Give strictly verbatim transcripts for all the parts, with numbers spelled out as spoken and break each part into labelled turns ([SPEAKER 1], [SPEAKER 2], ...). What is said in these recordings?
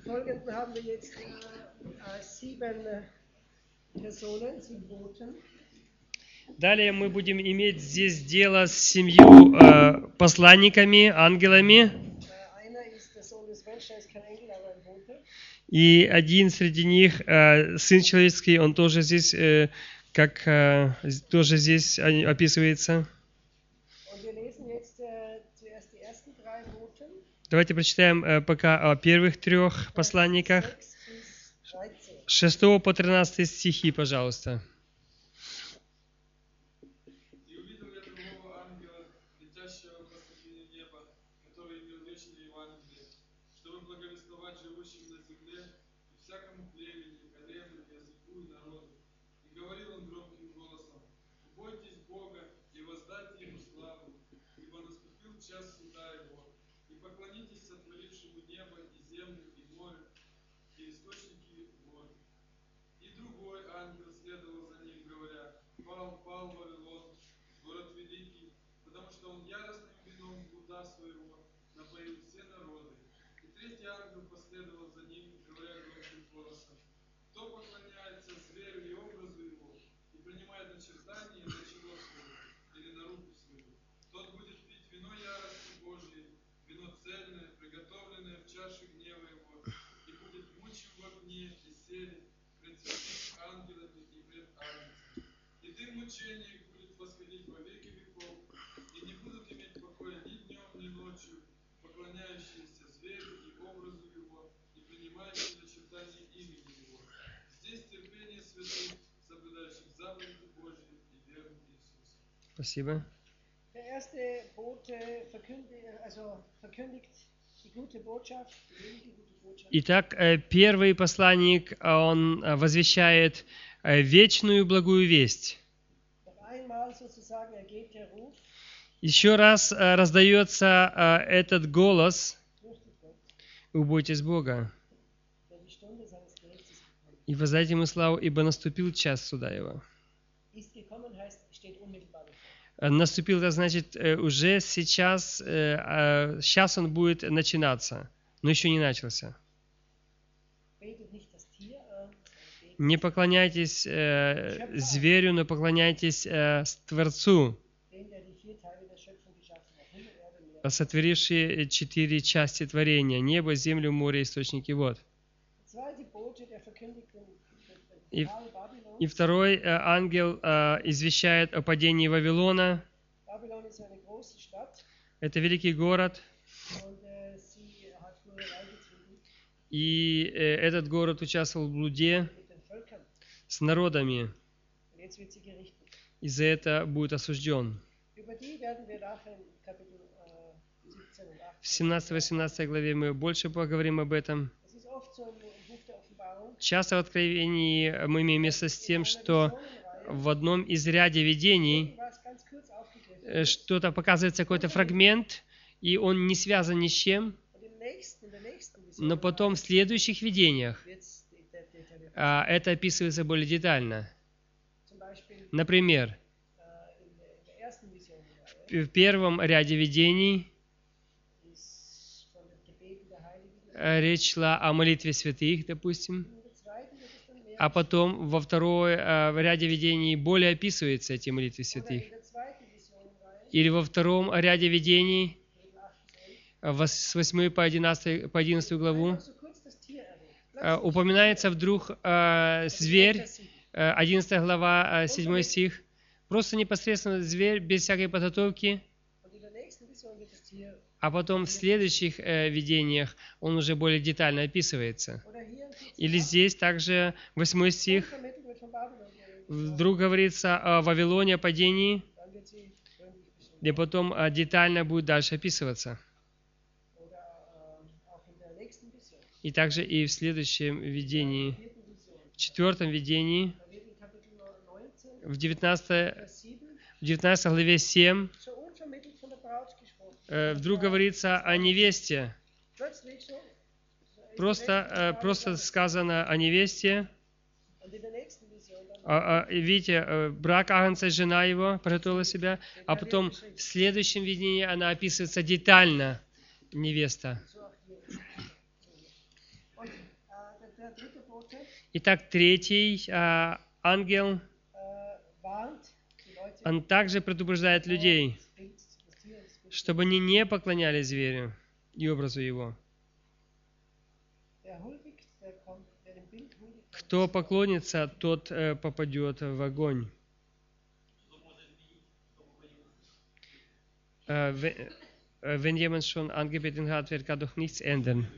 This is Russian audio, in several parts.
[SPEAKER 1] Folgenden haben wir jetzt äh, sieben Personen, sieben Boten.
[SPEAKER 2] Далее мы будем иметь здесь дело с семью э, посланниками, ангелами.
[SPEAKER 1] Äh, einer ist der Sohn des Menschen, er ist kein Engel, aber ein Bote.
[SPEAKER 2] И один среди них, э, Сын Человеческий, он тоже здесь, э, как э, тоже здесь описывается.
[SPEAKER 1] Und wir lesen jetzt äh, zuerst die ersten drei Boten.
[SPEAKER 2] Давайте прочитаем э, пока о первых трех посланниках.
[SPEAKER 1] sechs bis dreizehn.
[SPEAKER 2] С шестого по тринадцатый стихи, пожалуйста.
[SPEAKER 3] И увидел я другого ангела, летящего посредине неба, который имел вечное Евангелие, чтобы благовествовать живущим на земле и всякому племени, колену, языку и народу. И говорил он громким голосом: «Бойтесь Бога и воздайте Ему славу, ибо наступил час суда Его, и поклонитесь сотворившему небо и землю и море и источники вод». И другой ангел следовал за ним, говоря: «Пал, пал Вавилон, город великий, потому что он яростным вином блуда своего напоил все народы». И третий ангел последовал за ним, говоря громким голосом: «Кто поклоняется зверю и образу его, и принимает начертание на чело свое или на руку свою, тот будет пить вино ярости Божьей, вино цельное, приготовленное в чаше гнева его, и будет мучим в огне и сере пред святыми ангелами и пред агнцем. И дым мучения их будет восходить во веки веков, и не будут иметь покоя ни днем, ни ночью, поклоняющиеся зверю и образу его, и принимающие начертание имени его. Здесь терпение святых, соблюдающих заповеди Божьи и верных Иисуса».
[SPEAKER 2] Спасибо.
[SPEAKER 1] Der erste Bote verkündigt, also verkündigt die gute Botschaft, die gute Botschaft.
[SPEAKER 2] Итак, э, первый посланник, он э, возвещает э, вечную благую весть.
[SPEAKER 1] Noch einmal sozusagen ergeht der Ruf,
[SPEAKER 2] Еще раз э, раздается э, этот голос:
[SPEAKER 1] fürchtet Gott,
[SPEAKER 2] «Убойтесь Бога,
[SPEAKER 1] denn die Stunde seines Gerichtes gekommen.
[SPEAKER 2] и воздайте Ему славу, ибо наступил час суда Его».
[SPEAKER 1] Ist gekommen heißt, steht unmittelbar bevor.
[SPEAKER 2] Э, Наступил, это значит, э, уже сейчас, э, э, сейчас он будет начинаться, но еще не начался.
[SPEAKER 1] Betet nicht das Tier an, sondern betet
[SPEAKER 2] Не поклоняйтесь э, зверю, но поклоняйтесь э, Творцу,
[SPEAKER 1] den, der die vier Teile der Schöpfung geschaffen hat, Himmel, Erde, Meer.
[SPEAKER 2] сотворивший четыре части творения: небо, землю, море, источники вод.
[SPEAKER 1] Der zweite Bote, der verkündigt den,
[SPEAKER 2] И,
[SPEAKER 1] den Fall Babylon.
[SPEAKER 2] и второй э, ангел э, извещает о падении Вавилона.
[SPEAKER 1] Babylon ist eine große Stadt
[SPEAKER 2] Это великий город,
[SPEAKER 1] und äh, sie hat früher Leid getrieben
[SPEAKER 2] и э, этот город участвовал в блуде
[SPEAKER 1] mit den Völkern.
[SPEAKER 2] с народами,
[SPEAKER 1] Und jetzt wird sie gerichtet.
[SPEAKER 2] и за это будет осужден.
[SPEAKER 1] Über die werden wir nachher in Kapitel äh, siebzehn und
[SPEAKER 2] В
[SPEAKER 1] achtzehn.
[SPEAKER 2] семнадцатой-восемнадцатой главе мы больше поговорим об этом.
[SPEAKER 1] Es ist oft so im Buch der Offenbarung,
[SPEAKER 2] Часто в Откровении мы имеем место с тем, что в одном из ряде видений
[SPEAKER 1] was ganz kurz aufgegriffen
[SPEAKER 2] э, что-то показывается, какой-то фрагмент, и он не связан ни с чем,
[SPEAKER 1] und im nächsten, in der nächsten Vision
[SPEAKER 2] но потом в следующих видениях
[SPEAKER 1] wird's det- detailliert.
[SPEAKER 2] а, это описывается более детально.
[SPEAKER 1] Zum Beispiel
[SPEAKER 2] Например,
[SPEAKER 1] äh, in, der, in der ersten Vision äh,
[SPEAKER 2] в первом ряде видений
[SPEAKER 1] ist von den Gebeten der Heiligen.
[SPEAKER 2] э, речь шла о молитве святых, допустим,
[SPEAKER 1] In der zweiten wird es dann mehr.
[SPEAKER 2] а потом во второй э, в ряде видений более описываются эти молитвы
[SPEAKER 1] Oder
[SPEAKER 2] святых.
[SPEAKER 1] in der zweiten Visionreihe,
[SPEAKER 2] Или во втором ряде видений
[SPEAKER 1] Kapitel acht bis elf,
[SPEAKER 2] э, вос- с восьмой по одиннадцатой по одиннадцатую главу
[SPEAKER 1] einfach so kurz das Tier erwähnt.
[SPEAKER 2] э, упоминается вдруг э, зверь, э, одиннадцатая глава, э, седьмой стих. Просто непосредственно зверь, без всякой подготовки.
[SPEAKER 1] Und in der nächsten Vision wird das Tier,
[SPEAKER 2] А потом в следующих э, видениях он уже более детально описывается.
[SPEAKER 1] oder hier im
[SPEAKER 2] Или здесь также восьмой стих.
[SPEAKER 1] vermittelt wird von Babylon, die-
[SPEAKER 2] Вдруг говорится о Вавилоне, о падении,
[SPEAKER 1] dann wird sie gründlich beschrieben.
[SPEAKER 2] и потом э, детально будет дальше описываться.
[SPEAKER 1] Oder äh, auch in der nächsten Vision,
[SPEAKER 2] И также и в следующем видении,
[SPEAKER 1] vierten Vision.
[SPEAKER 2] в четвертом видении,
[SPEAKER 1] Da wird in Kapitel neunzehn,
[SPEAKER 2] в девятнадцатой,
[SPEAKER 1] Vers sieben,
[SPEAKER 2] в девятнадцатой главе семь,
[SPEAKER 1] so unvermittelt von der Braut gesprochen.
[SPEAKER 2] э, вдруг говорится о невесте.
[SPEAKER 1] Plötzlich so.
[SPEAKER 2] Просто, э, просто сказано о невесте.
[SPEAKER 1] Und in der nächsten Vision dann
[SPEAKER 2] А, а, и видите, э, брак Агнца, жена его приготовила себя, а потом в следующем видении она описывается детально, невеста.
[SPEAKER 1] so auch hier. Und äh, der, der dritte Bote
[SPEAKER 2] Итак, третий а, ангел,
[SPEAKER 1] äh, warnt die Leute,
[SPEAKER 2] он также предупреждает людей,
[SPEAKER 1] das Bild, das Tier, das Bild.
[SPEAKER 2] чтобы они не поклонялись зверю и образу его.
[SPEAKER 1] Der huldigt, der kommt, der dem Bild huldigt, kommt
[SPEAKER 2] Кто поклонится, тот э, попадет в огонь. Äh, wenn, äh, wenn jemand schon angebetet hat, wird Gott doch nichts ändern.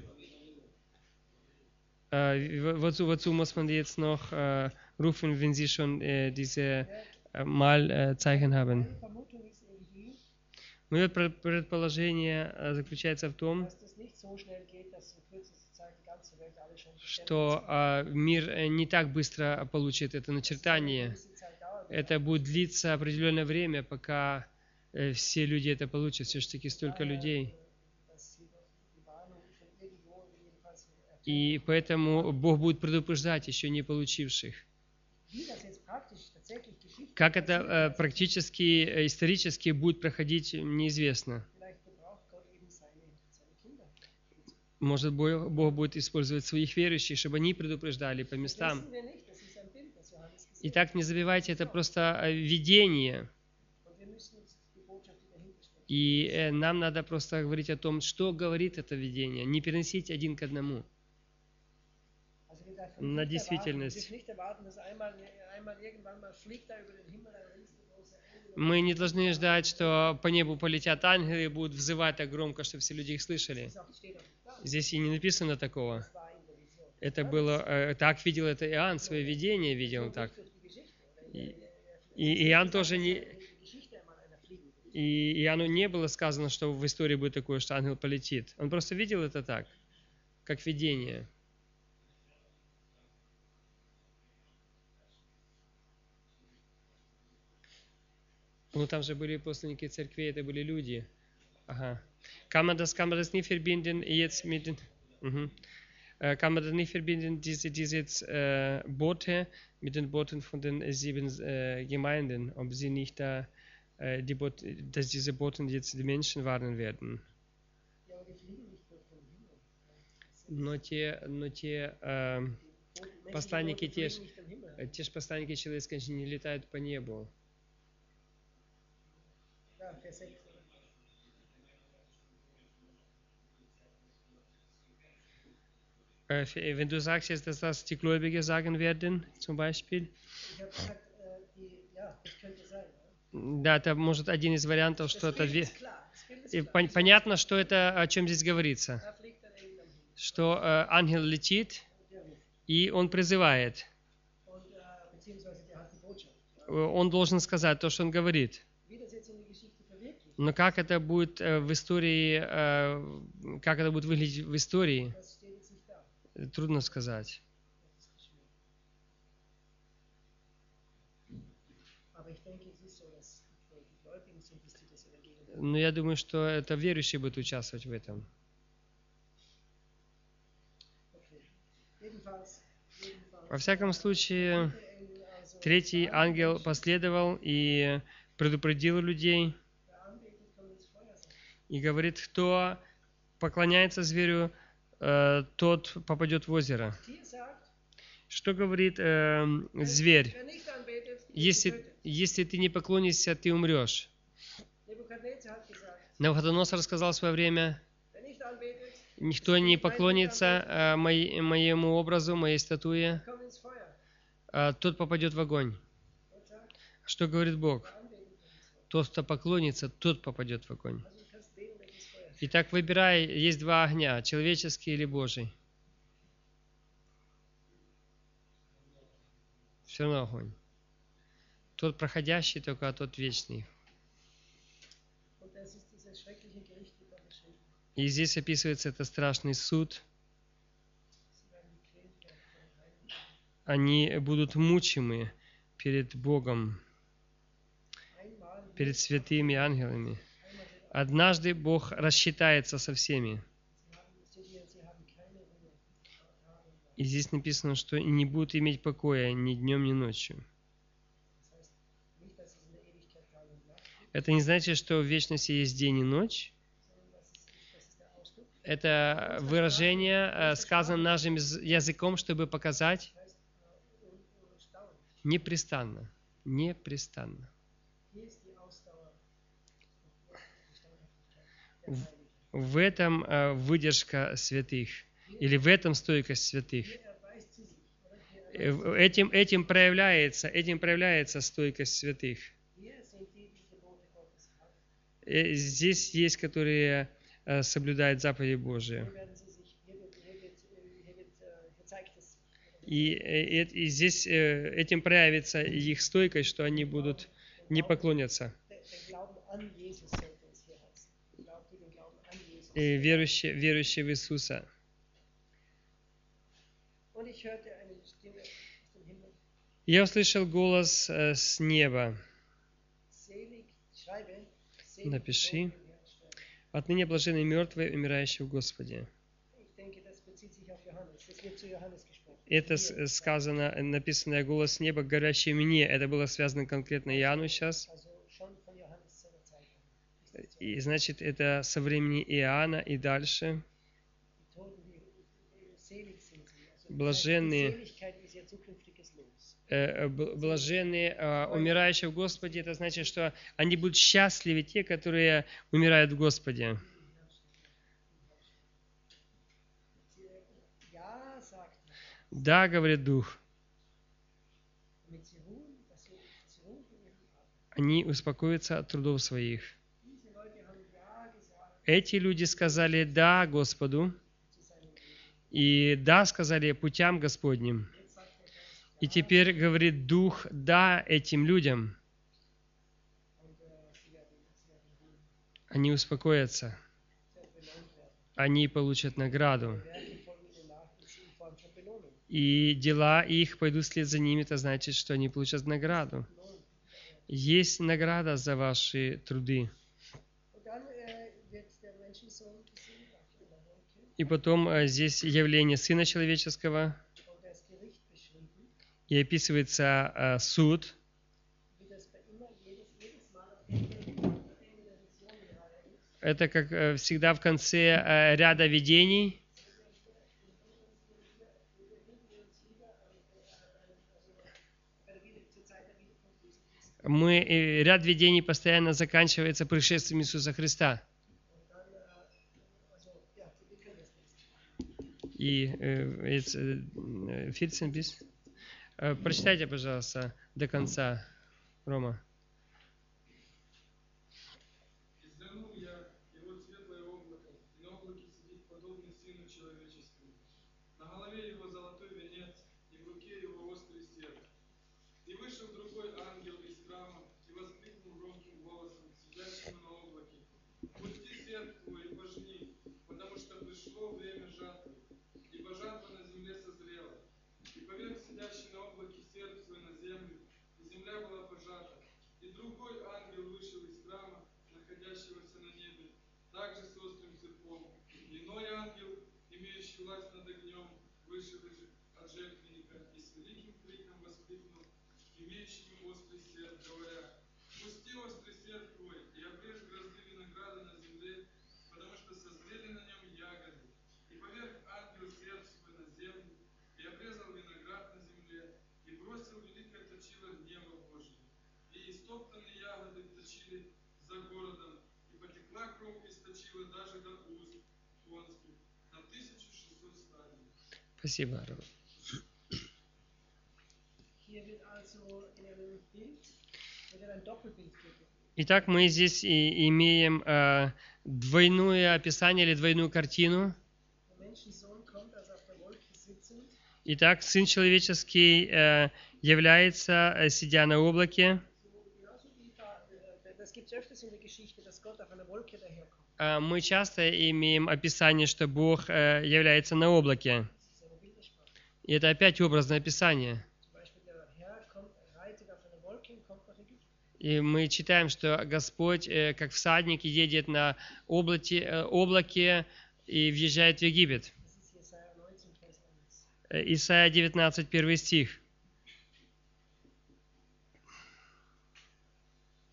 [SPEAKER 2] Äh, wo- wozu, wozu muss man die jetzt noch äh, rufen, wenn sie schon äh, diese äh, Malzeichen haben?
[SPEAKER 1] Meine Vermutung ist irgendwie,
[SPEAKER 2] Мое пр- предположение э, заключается в том,
[SPEAKER 1] dass das nicht so schnell geht, dass in kürzester Zeit die ganze Welt alle schon
[SPEAKER 2] что э, мир э, не так быстро получит это начертание. Это будет длиться определенное время, пока э, все люди это получат. Все-таки столько людей. И поэтому Бог будет предупреждать еще не получивших. Как это э, практически, э, исторически будет проходить, неизвестно. Может, Бог, Бог будет использовать своих верующих, чтобы они предупреждали по местам. Итак, не забывайте, это просто э, видение. И э, нам надо просто говорить о том, что говорит это видение. Не переносить один к одному. На действительность. Мы не должны ждать, что по небу полетят ангелы и будут взывать так громко, чтобы все люди их слышали. Здесь и не написано такого. Это было, э, так видел это Иоанн, свое видение видел так. И, и Иоанн тоже не... И Иоанну не было сказано, что в истории будет такое, что ангел полетит. Он просто видел это так, как видение. Ну, там же были посланники церквей, это были люди. Ага. Kann man das, kann man das nicht verbinden jetzt mit den... Mhm. Äh, kann man das nicht verbinden, diese, diese äh, Bote mit den Boten von den äh, sieben äh, Gemeinden, ob sie nicht da, äh, die Bot, dass diese Boten jetzt die Menschen warnen werden. Но те, но те äh, посланники, те, ж- те ж посланники человеческие, они не летают по небу.
[SPEAKER 1] Ja, Vers sechs.
[SPEAKER 2] Äh, Wenn du sagst jetzt, dass das die Gläubige sagen werden, zum Beispiel,
[SPEAKER 1] Ich habe gesagt, äh, die, ja, das könnte sein. Ja.
[SPEAKER 2] да, это может один из вариантов,
[SPEAKER 1] Das
[SPEAKER 2] что это...
[SPEAKER 1] Bild
[SPEAKER 2] ве-
[SPEAKER 1] ist klar. Das Bild ist
[SPEAKER 2] И
[SPEAKER 1] klar.
[SPEAKER 2] пон- Понятно, что это, о чем здесь говорится.
[SPEAKER 1] Da fliegt ein Engel am Himmel.
[SPEAKER 2] Что э, ангел летит,
[SPEAKER 1] Der ruft.
[SPEAKER 2] и он призывает.
[SPEAKER 1] Und, äh, beziehungsweise der hat die Botschaft.
[SPEAKER 2] Э, Он должен сказать то, что он говорит.
[SPEAKER 1] Wie das jetzt in der Geschichte verwirklicht,
[SPEAKER 2] Но как это будет э, в истории, э, как это будет выглядеть в истории,
[SPEAKER 1] das steht jetzt nicht da.
[SPEAKER 2] э, трудно сказать.
[SPEAKER 1] Das ist schwierig. Aber ich denke, es ist so, dass die die Gläubigen sind, dass die das übergeben.
[SPEAKER 2] Но я думаю, что это верующие будут участвовать в этом.
[SPEAKER 1] Okay. Jedenfalls, jedenfalls.
[SPEAKER 2] Во всяком случае,
[SPEAKER 1] Der Engel also
[SPEAKER 2] третий ангел последовал и предупредил людей.
[SPEAKER 1] der anbetet, kommt ins Feuer sein.
[SPEAKER 2] И говорит, кто поклоняется зверю, э, тот попадет в озеро.
[SPEAKER 1] Tier sagt,
[SPEAKER 2] Что говорит э, зверь?
[SPEAKER 1] wer nicht anbetet, wird
[SPEAKER 2] Если,
[SPEAKER 1] getötet.
[SPEAKER 2] если ты не поклонишься, ты умрешь.
[SPEAKER 1] Nebukadnezar hat gesagt,
[SPEAKER 2] Навуходоносор сказал в свое время,
[SPEAKER 1] wer nicht anbetet,
[SPEAKER 2] никто не поклонится э, моей- моему образу, моей статуе,
[SPEAKER 1] kommt ins Feuer.
[SPEAKER 2] э, тот попадет в огонь.
[SPEAKER 1] Gott sagt,
[SPEAKER 2] Что говорит Бог?
[SPEAKER 1] wer anbetet, kommt ins Feuer.
[SPEAKER 2] Тот, кто поклонится, тот попадет в огонь.
[SPEAKER 1] Also du kannst wählen, welches Feuer.
[SPEAKER 2] Итак, выбирай, есть два огня, человеческий или Божий. Все равно огонь. Тот проходящий только, а тот вечный.
[SPEAKER 1] Und das ist dieses schreckliche Gericht, wird da beschrieben.
[SPEAKER 2] И здесь описывается это страшный суд.
[SPEAKER 1] Sie werden gequält werden von den Heiligen.
[SPEAKER 2] Они будут мучимы перед Богом,
[SPEAKER 1] Einmal wird,
[SPEAKER 2] перед святыми ангелами.
[SPEAKER 1] einmal wird,
[SPEAKER 2] Однажды Бог рассчитается со всеми.
[SPEAKER 1] sie haben, steht hier, sie haben keine Ruhe. Tag und Nacht.
[SPEAKER 2] И здесь написано, что не будут иметь покоя ни днем, ни ночью.
[SPEAKER 1] Das heißt nicht, dass es in der Ewigkeit Tag und Nacht gibt,
[SPEAKER 2] Это не значит, что в вечности есть день и ночь.
[SPEAKER 1] sondern das ist, das ist der Ausdruck.
[SPEAKER 2] Это выражение э, сказано нашим яз- языком, чтобы показать
[SPEAKER 1] heißt äh, un- unerstaunlich.
[SPEAKER 2] непрестанно. Непрестанно.
[SPEAKER 1] Hier ist die Ausdauer und die Standhaftigkeit der
[SPEAKER 2] В-
[SPEAKER 1] Heiligen.
[SPEAKER 2] В этом э, выдержка святых. Или в этом стойкость святых.
[SPEAKER 1] Hier erweist sie sich, oder? Hier,
[SPEAKER 2] Э,
[SPEAKER 1] erweist
[SPEAKER 2] в- Этим, этим проявляется, этим проявляется стойкость святых.
[SPEAKER 1] hier sind die, die Gebote Gottes halten.
[SPEAKER 2] Э, Здесь есть, которые э, соблюдают заповеди Божии.
[SPEAKER 1] Hier werden sie sich, hier wird, hier wird, äh, hier wird, äh, hier zeigt es.
[SPEAKER 2] И, э, и- и здесь э, этим проявится их стойкость, что они будут не поклонятся.
[SPEAKER 1] Der, der Glauben an Jesus sollte es hier heißen. Glaubt, die den Glauben an Jesus.
[SPEAKER 2] Э, Верующие, верующие в Иисуса.
[SPEAKER 1] Und ich hörte eine Stimme aus dem Himmel.
[SPEAKER 2] Я услышал голос э, с неба.
[SPEAKER 1] Selig, schreibe, selig
[SPEAKER 2] Напиши.
[SPEAKER 1] die Toten im Herrn sterben.
[SPEAKER 2] Отныне блаженны мертвые, умирающие в Господе.
[SPEAKER 1] Ich denke, das bezieht sich auf Johannes. Das wird zu Johannes gesprochen.
[SPEAKER 2] Это
[SPEAKER 1] Hier.
[SPEAKER 2] с- сказано, написанное голос с неба, говорящий мне. Это было связано конкретно Иоанну сейчас.
[SPEAKER 1] Also schon von Johannes seiner Zeit an. Ist das so?
[SPEAKER 2] И значит, это со времени Иоанна и дальше.
[SPEAKER 1] Die Toten, die, die selig sind sie. Also
[SPEAKER 2] Блаженные.
[SPEAKER 1] die Seligkeit ist ihr zukünftiges Los.
[SPEAKER 2] Э, б- Блаженные, э, умирающие в Господе, это значит, что они будут счастливы, те, которые умирают в Господе.
[SPEAKER 1] Sie, ja, sagt er,
[SPEAKER 2] Да, говорит Дух,
[SPEAKER 1] damit sie ruhen, dass sie, sie ruhen von ihrem Arbeit.
[SPEAKER 2] они успокоятся от трудов своих.
[SPEAKER 1] Diese Leute haben ja gesagt
[SPEAKER 2] Эти люди сказали «да» Господу,
[SPEAKER 1] zu seinem Leben.
[SPEAKER 2] и «да» сказали путям Господним.
[SPEAKER 1] Jetzt sagt der Geist
[SPEAKER 2] И теперь говорит Дух «да» этим людям.
[SPEAKER 1] und äh, sie werden, sie werden ruhen,
[SPEAKER 2] Они успокоятся,
[SPEAKER 1] sie werden belohnt werden.
[SPEAKER 2] они получат награду.
[SPEAKER 1] Werke folgen ihnen nach in Form von Belohnung.
[SPEAKER 2] И дела их пойдут вслед за ними, это значит, что они получат награду.
[SPEAKER 1] Belohnt.
[SPEAKER 2] Есть награда за ваши труды.
[SPEAKER 1] Und dann äh, wird der Menschensohn gesehen auf einer Wolke
[SPEAKER 2] И потом э, здесь явление Сына Человеческого,
[SPEAKER 1] und das Gericht beschrieben,
[SPEAKER 2] и описывается э, суд,
[SPEAKER 1] wie das bei immer jedes, jedes Mal am Ende, am Ende der Vision gerade ist.
[SPEAKER 2] это как э, всегда в конце э, ряда видений.
[SPEAKER 1] Bei der Wieder- zur Zeit der Wiederkunft Jesu Christi.
[SPEAKER 2] Мы, э, ряд видений постоянно заканчивается пришествием Иисуса Христа.
[SPEAKER 1] Und dann, äh, also, ja, wir können das lesen.
[SPEAKER 2] И э, it's, э, fifteen bis. Э, Прочитайте, пожалуйста, до конца, Рома.
[SPEAKER 3] И взглянул я, и вот светлое облако, и на облаке сидит подобный Сыну Человеческому. На голове его золотой венец, и в руке его острый серп. И вышел другой ангел из храма, и воскликнул громким голосом к сидящему на облаке: «Пусти серп твой и пожни, потому что пришло время жатвы, ибо жатва на земле созрела. И поверг сидящий на облаке серп свой на землю, и земля была пожата. И другой ангел вышел из храма, находящегося на небе, также с острым серпом. И иной ангел, имеющий власть над огнем, вышел из- от жертвенника и с великим криком воскликнул к имеющему острый серп, говоря: «Пусти острый серп твой и обрежь грозды винограда на земле, потому что созрели на нем ягоды. И поверг ангел серп свой на землю, и обрезал виноград на земле, и бросил великое точило гнева Божьего. И истоптанные ягоды точили за городом, и потекла кровь из точила даже до уст конских, на тысячу шестьсот стадий».
[SPEAKER 2] Спасибо, Рома.
[SPEAKER 1] Hier wird also in einem Bild, hier wird ein Doppelbild gegeben.
[SPEAKER 2] Итак, мы здесь и имеем э, двойное описание или двойную картину.
[SPEAKER 1] Der Menschensohn kommt also auf der Wolke sitzend,
[SPEAKER 2] Итак, Сын Человеческий э, является, э, сидя на облаке.
[SPEAKER 1] so genauso wie da, äh, das gibt es öfters in der Geschichte, dass Gott auf einer Wolke daherkommt.
[SPEAKER 2] Э, Мы часто имеем описание, что Бог э, является на облаке.
[SPEAKER 1] Das ist eine Bildersprache.
[SPEAKER 2] И это опять образное описание.
[SPEAKER 1] Zum Beispiel der Herr kommt, reitet auf einer Wolke und kommt nach Ägypten.
[SPEAKER 2] И мы читаем, что Господь, э, как всадник, едет на облаке, э, облаке и въезжает в Египет.
[SPEAKER 1] Das ist Jesaja neunzehn, Vers eins.
[SPEAKER 2] Э, Исайя девятнадцать, первый стих.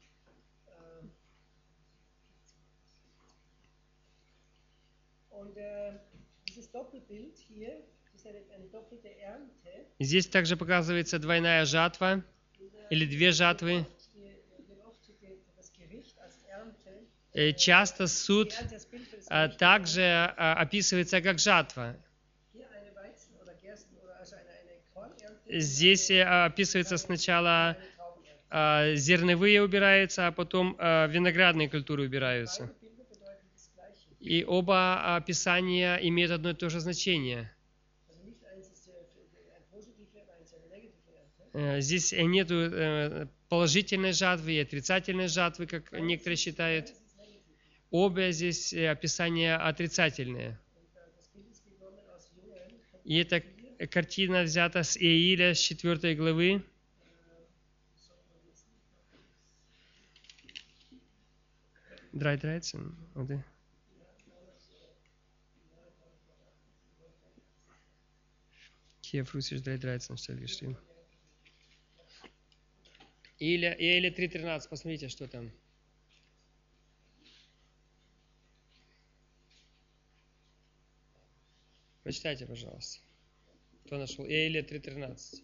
[SPEAKER 1] Ähm, Und äh, Doppelbild hier, das ist eine, eine doppelte Ernte.
[SPEAKER 2] Здесь также показывается двойная жатва, или две жатвы.
[SPEAKER 1] Oft die- wird oft die- das Gericht als Ernte,
[SPEAKER 2] Э, Часто суд
[SPEAKER 1] die Ernte als Bild für das
[SPEAKER 2] а,
[SPEAKER 1] Gericht.
[SPEAKER 2] также а, описывается как жатва.
[SPEAKER 1] Hier eine Weizen- oder Gersten- oder also eine, eine Kornernte,
[SPEAKER 2] Здесь э, описывается сначала
[SPEAKER 1] eine Traubenernte.
[SPEAKER 2] а, зерновые убираются, а потом а, виноградные культуры убираются.
[SPEAKER 1] Beide Bilder bedeuten das Gleiche.
[SPEAKER 2] И оба описания имеют одно и то же значение.
[SPEAKER 1] Also nicht eins ist äh, eine positive und eins eine negative Ernte.
[SPEAKER 2] Э, Здесь нет положительной жатвы и отрицательной жатвы, как некоторые считают.
[SPEAKER 1] Das ist negativ.
[SPEAKER 2] Оба здесь э, описания отрицательные.
[SPEAKER 1] Und äh, das Bild ist genommen aus Joel,
[SPEAKER 2] И эта картина взята с Ииля, с четвёртой главы. Drei dreizehn, oder? Hier Russisch drei dreizehn steht geschrieben. Иля, Иеля три тринадцать, посмотрите, что там. Прочитайте, пожалуйста. Кто нашел? Иеля три тринадцать.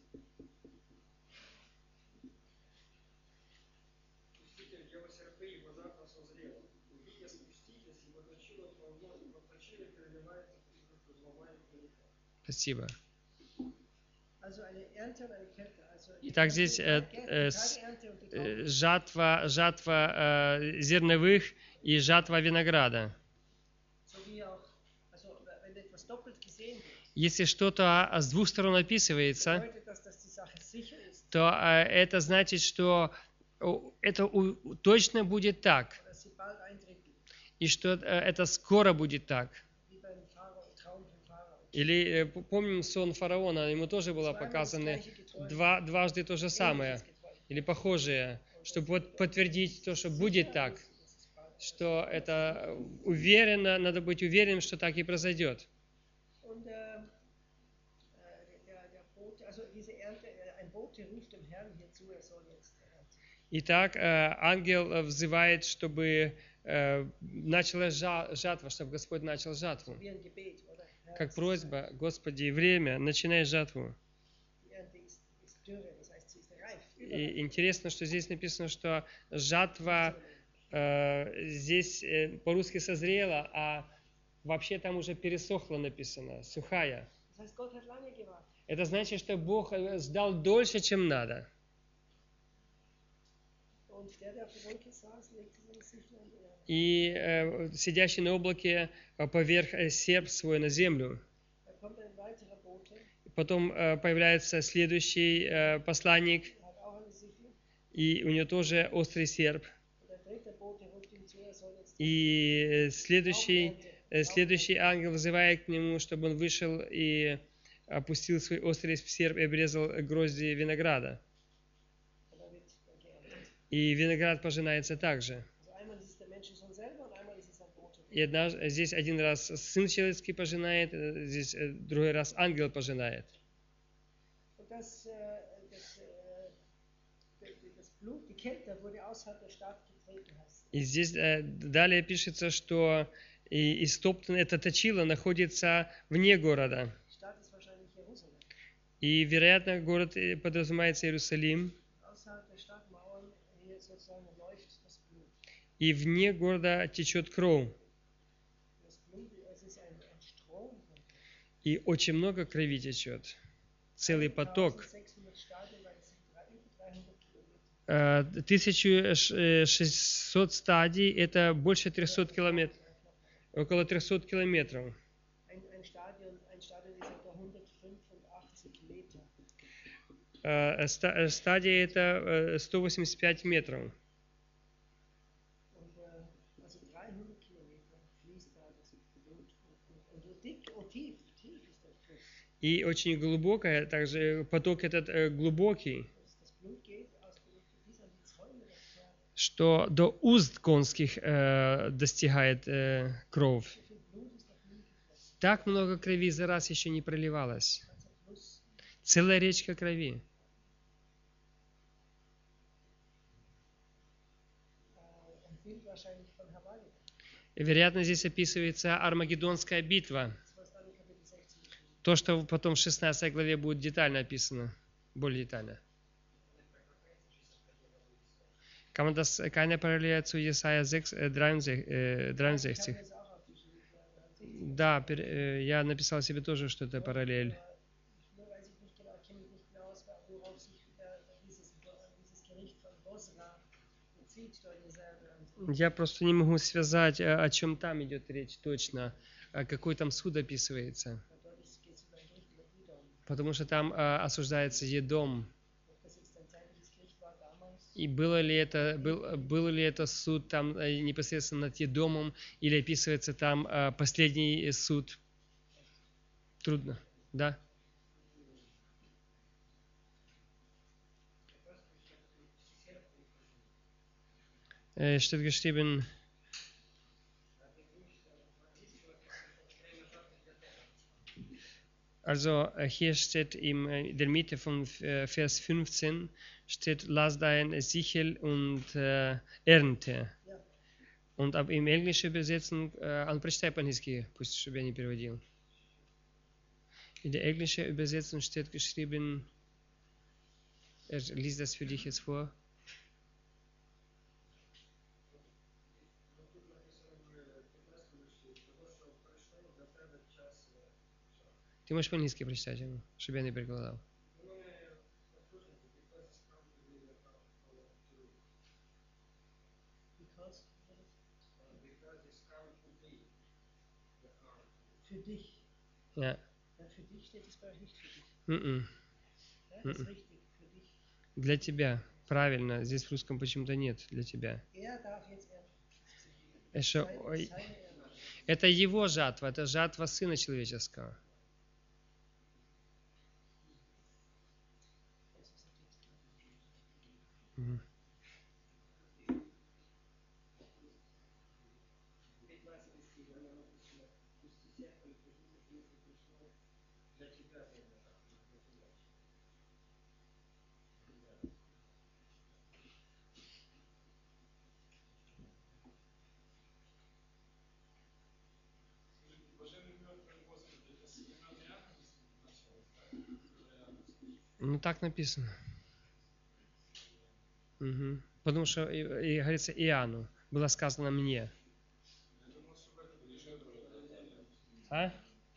[SPEAKER 4] Действительно, дева серпы, его жатва созрела. Увидя спуститесь, его точило полно, и проточили переливается, как узловая клейка.
[SPEAKER 2] Спасибо.
[SPEAKER 1] Also eine Ernte und eine Kälte. Also die
[SPEAKER 2] Итак, здесь
[SPEAKER 1] Ernte-
[SPEAKER 2] э,
[SPEAKER 1] die
[SPEAKER 2] э, с-
[SPEAKER 1] Getreideernte und die
[SPEAKER 2] э,
[SPEAKER 1] Trauben.
[SPEAKER 2] жатва, жатва э, зерновых и жатва винограда.
[SPEAKER 1] So wie auch, also wenn etwas doppelt gesehen wird,
[SPEAKER 2] Если что-то а, с двух сторон описывается,
[SPEAKER 1] bedeutet das, dass die Sache sicher ist,
[SPEAKER 2] то э, это значит, что о, это у- точно будет так,
[SPEAKER 1] dass sie bald eintreten,
[SPEAKER 2] и что э, это скоро будет так.
[SPEAKER 1] wie beim Pharao, Traum vom Pharao.
[SPEAKER 2] Или э, п- помним сон фараона, ему тоже было показано два, дважды то же самое, или похожее, чтобы вот подтвердить то, что будет так, что это уверенно, надо быть уверенным, что так и произойдет.
[SPEAKER 1] Und ähm, äh, der, der Bote, also diese Ernte, äh, ein Bote ruft dem Herrn hierzu, er soll jetzt ernten.
[SPEAKER 2] Итак, э, ангел э, взывает, чтобы э, началась жа- жатва, чтобы Господь начал жатву.
[SPEAKER 1] Wie ein Gebet, oder? Herr,
[SPEAKER 2] Как
[SPEAKER 1] es ist-
[SPEAKER 2] просьба, Господи, время, начинай жатву.
[SPEAKER 1] Die Ernte ist, ist Dürre, das heißt, sie ist reif.
[SPEAKER 2] И интересно, что здесь написано, что жатва э, здесь э, по-русски созрела, а вообще там уже пересохла написано, сухая.
[SPEAKER 1] Das heißt, Gott hat lange gewartet.
[SPEAKER 2] Это значит, что Бог э, ждал дольше, чем надо.
[SPEAKER 1] Und der, der auf der Wolke saß, legte seine Sichel an die Erde.
[SPEAKER 2] И э, сидящий на облаке э, поверх э, серп свой на землю.
[SPEAKER 1] Da kommt ein weiterer Bote,
[SPEAKER 2] Потом э, появляется следующий э, посланник,
[SPEAKER 1] der hat auch eine Sichel.
[SPEAKER 2] и у него тоже острый серп.
[SPEAKER 1] Und der dritte Bote ruft ihm zu, er soll jetzt
[SPEAKER 2] И э, следующий, э, следующий ангел вызывает к нему, чтобы он вышел и опустил свой острый серп и обрезал грозди винограда.
[SPEAKER 1] und da wird er geerntet.
[SPEAKER 2] И виноград пожинается также.
[SPEAKER 1] Also einmal ist es der Menschensohn selber und einmal ist es ein Bote.
[SPEAKER 2] И однажды, здесь один раз сын человеческий пожинает, э, здесь э, другой раз ангел пожинает.
[SPEAKER 1] Und das, äh, das, äh, das Blut, die Kälte wurde außerhalb der Stadt getreten. Heißt.
[SPEAKER 2] И здесь э, далее пишется, что и, истоптан, это точило находится вне города.
[SPEAKER 1] Die Stadt ist wahrscheinlich Jerusalem.
[SPEAKER 2] И, вероятно, город э, подразумевается Иерусалим.
[SPEAKER 1] Außerhalb der Stadtmauern hier sozusagen läuft das Blut.
[SPEAKER 2] И вне города течет кровь.
[SPEAKER 1] Das Blut, es ist ein, ein Strom von
[SPEAKER 2] И очень много крови течет. Целый поток.
[SPEAKER 1] sechshundert Stadien, weil es sind drei- über dreihundert Kilometer.
[SPEAKER 2] Э, тысяча шестьсот стадий, это больше трехсот километров. Около трехсот километров.
[SPEAKER 1] Ein, ein, Stadion, ein Stadion ist etwa hundertfünfundachtzig Meter.
[SPEAKER 2] Э, ста- э, Стадия это э, сто восемьдесят пять метров.
[SPEAKER 1] Und, äh, also dreihundert Kilometer fließt da das Blut. Und, und, und so dick und tief, tief ist der Fluss.
[SPEAKER 2] И очень глубокая, также поток этот э, глубокий,
[SPEAKER 1] Das, das Blut geht aus dem, bis an die Zäune der Pferde.
[SPEAKER 2] что до уст конских э, достигает э, кровь.
[SPEAKER 1] So viel Blut ist noch nie geflossen.
[SPEAKER 2] Так много крови за раз еще не проливалось.
[SPEAKER 1] Ganzer Fluss.
[SPEAKER 2] Целая речка крови.
[SPEAKER 1] Äh, ein Bild wahrscheinlich von Hawaii.
[SPEAKER 2] И, вероятно, здесь описывается Армагеддонская битва.
[SPEAKER 1] Das war dann in Kapitel
[SPEAKER 2] То, что потом в шестнадцатой главе будет детально описано, более детально. Kann man das keine Parallele zu Jesaja sechs, äh, dreiundsechzig, äh, dreiundsechzig?
[SPEAKER 1] Das auch aufgeschrieben. Ja,
[SPEAKER 2] Да, пер- э, я написал себе тоже, что это параллель.
[SPEAKER 1] nur weiß ich nicht genau, kenne mich nicht genau aus, worauf sich äh, dieses, dieses Gericht von Bosra bezieht, dort in Jesaja dreiundsechzig.
[SPEAKER 2] Я просто не могу связать, э, о чем там идет речь точно, э, какой там суд описывается.
[SPEAKER 1] Weil dort geht es über ein Gericht über Edom.
[SPEAKER 2] Потому что там э, осуждается Едом.
[SPEAKER 1] Ob das jetzt ein zeitliches Gericht war damals,
[SPEAKER 2] И было ли это, был, был ли это суд там э, непосредственно над Едомом, или описывается там э, последний э, суд? Трудно, да? Äh, steht geschrieben, also äh, hier steht im, äh, in der Mitte von äh, Vers fünfzehn, steht, lass dein Sichel und äh, Ernte.
[SPEAKER 1] ja,
[SPEAKER 2] Und ab im Englischen übersetzen, äh, а ну, прочитай по-английски, пусть, чтобы я не переводил. In der englischen Übersetzung steht geschrieben, er liest das für dich jetzt vor. Ты можешь по-английски прочитать, ему, чтобы я не перекладал.
[SPEAKER 1] because, für dich.
[SPEAKER 2] Ja.
[SPEAKER 1] Ja, für dich steht es bei euch nicht für dich.
[SPEAKER 2] М-м.
[SPEAKER 1] Ja, das ist
[SPEAKER 2] Mhm.
[SPEAKER 1] richtig, für dich.
[SPEAKER 2] Для тебя. Правильно. Здесь в русском почему-то нет. Для тебя.
[SPEAKER 1] Er darf jetzt ernten.
[SPEAKER 2] Еще,
[SPEAKER 1] Seine,
[SPEAKER 2] ой,
[SPEAKER 1] seine Ernte.
[SPEAKER 2] это его жатва. Это жатва Сына Человеческого.
[SPEAKER 1] Das ist der Text.
[SPEAKER 2] Мгм.
[SPEAKER 3] Скажите, блаженный мертвый Господи, это с времен Иоанна началось, да?
[SPEAKER 2] Ну, так написано. Мгм. Потому что, и, и говорится, Иоанну. Было сказано мне.
[SPEAKER 3] Я думал, что в этом было.
[SPEAKER 2] А?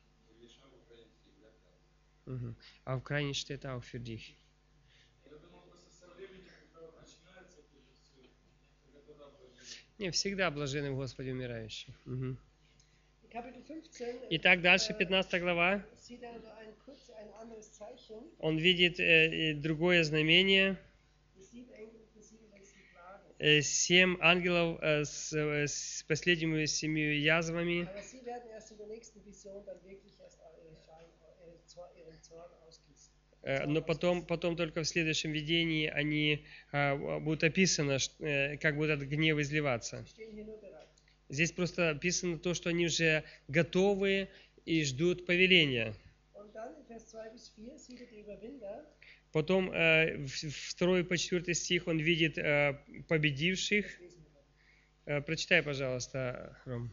[SPEAKER 2] Мгм. А в Украине steht auch für dich.
[SPEAKER 3] Я думал, просто со временем, когда вот начинается это же все, только тогда блаженный.
[SPEAKER 2] Не, всегда блаженны в Господе умирающие. Мгм.
[SPEAKER 1] In Kapitel fünfzehn äh,
[SPEAKER 2] Итак, дальше
[SPEAKER 1] äh,
[SPEAKER 2] пятнадцатая глава.
[SPEAKER 1] sieht er so ein, kurz, ein anderes Zeichen.
[SPEAKER 2] Он видит э, и другое знамение.
[SPEAKER 1] Die sieben Engel mit den sieben letzten Plagen.
[SPEAKER 2] Э, семь ангелов э, с, э, с последними семью язвами.
[SPEAKER 1] Aber sie werden erst in der nächsten Vision dann wirklich erst ihren, Schein, ihren, Zorn, ihren Zorn ausgießen.
[SPEAKER 2] Э, но потом, потом только в следующем видении они э, будут описаны, ш- э, как будет этот гнев изливаться.
[SPEAKER 1] Sie stehen hier nur bereit.
[SPEAKER 2] Здесь просто описано то, что они уже готовы и ждут повеления.
[SPEAKER 1] Und dann in Vers zwei bis vier sieht er die Überwinder.
[SPEAKER 2] Потом э, в- второй по четвертый стих он видит э, победивших.
[SPEAKER 1] Das lesen wir dann.
[SPEAKER 2] Э, прочитай, пожалуйста, Ром.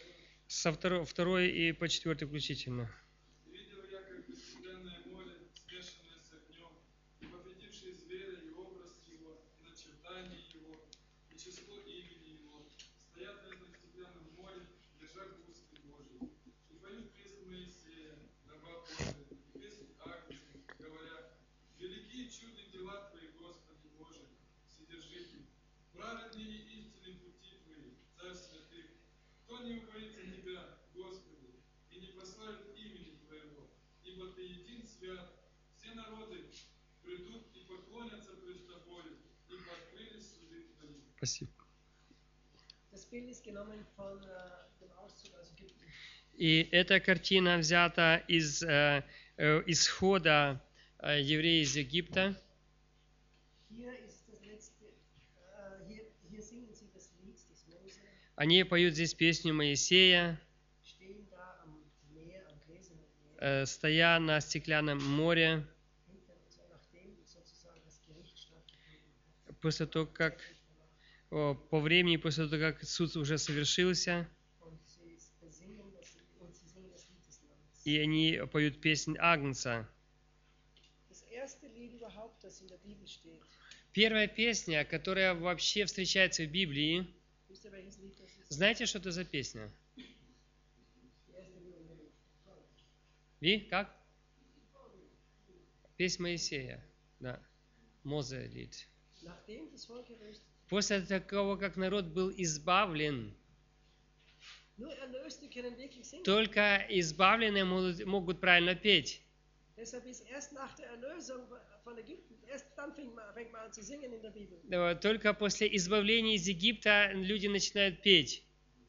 [SPEAKER 2] Со второй, второй и по четвертый включительно.
[SPEAKER 3] И видел я, как бесстеклянное море, смешанное с огнем, и победивший зверя, и образ его, и начертание его, и число имени его, стоят на этом стеклянном море, держа гусли Божьи, и поют песнь Моисея, раба Божия, и песнь Агнца, говоря, великие чудо дела Твои, Господи Боже, Вседержитель, праведные и истинные пути Твои, Царь святых, кто не укорится Тебя, Господи, и не прославит имени Твоего, ибо Ты един свят, все народы придут и поклонятся пред Тобою, ибо открылись суды Твои.
[SPEAKER 2] Спасибо.
[SPEAKER 1] Das Bild ist genommen von äh, dem Auszug aus Ägypten.
[SPEAKER 2] И эта картина взята из э, э, исхода э, евреев из Египта.
[SPEAKER 1] Hier ist das letzte, äh, hier, hier singen sie das Lied des Mose,
[SPEAKER 2] Они поют здесь песню Моисея,
[SPEAKER 1] stehen da am Meer, am gläsernen Meer,
[SPEAKER 2] э, стоя на стеклянном море,
[SPEAKER 1] hinter, so nachdem sozusagen das Gericht stattgefunden hat.
[SPEAKER 2] после того, как о, по времени, после того, как суд уже совершился,
[SPEAKER 1] Und sie besingen das, und sie singen das Lied des Lammes.
[SPEAKER 2] и они поют песнь Агнца.
[SPEAKER 1] Das erste Lied überhaupt, das in der Bibel steht.
[SPEAKER 2] Первая песня, которая вообще встречается в Библии,
[SPEAKER 1] Wisst ihr, welches Lied das ist?
[SPEAKER 2] знаете, что это за песня?
[SPEAKER 1] Die erste Lied.
[SPEAKER 2] Ви? Как? Песнь Моисея. Да. Мозе-лид.
[SPEAKER 1] Nachdem das Volk erlöst,
[SPEAKER 2] После того, как народ был избавлен,
[SPEAKER 1] nur Erlöste können wirklich singen.
[SPEAKER 2] только избавленные могут, могут правильно петь.
[SPEAKER 1] Deshalb ist erst nach der Erlösung von Ägypten, erst dann fängt man, fängt man an zu singen in der Bibel.
[SPEAKER 2] Да, Только после избавления из Египта люди начинают петь.